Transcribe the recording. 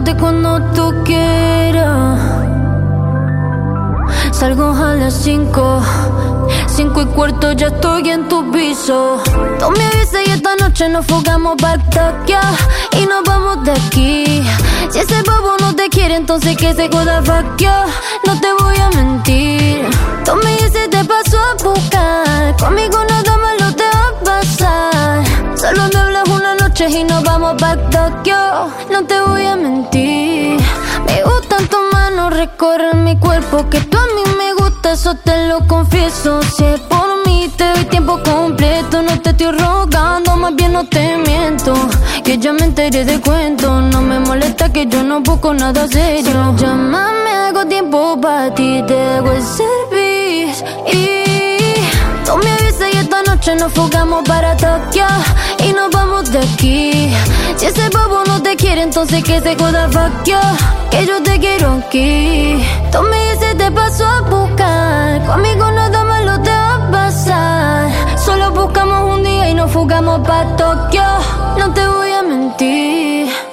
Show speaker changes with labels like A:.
A: buscarte cuando tú quieras. Salgo a las 5, 5:15 ya estoy en tu piso. Tú me avisas y esta noche nos fugamos pa' Tokio y nos vamos de aquí. Si ese bobo no te quiere, entonces que se joda fuck you. No te voy a mentir. Tú me dices te paso a buscar. Conmigo nada malo te va a pasar. Solo me hablas una noche y nos vamos pa' Tokio. No te voy a mentir. Me gustan tus manos, recorren mi cuerpo. Que tú a mí me gusta, eso te lo confieso. Si es por mí te doy tiempo completo. No te estoy rogando, más bien no te miento. Que ya me enteré de cuento. No me molesta que yo no busco nada serio. Solo llámame, hago tiempo para ti. Te hago el service y tú me avisas y esta noche nos fugamos para Tokio y nos vamos de aquí. Si ese bobo no te quiere, entonces que se joda fuck you. Que yo te quiero aquí. Tú me dices te paso a buscar. Conmigo nada malo te va a pasar. Solo buscamos un día y nos fugamos pa' Tokio. No te voy a mentir.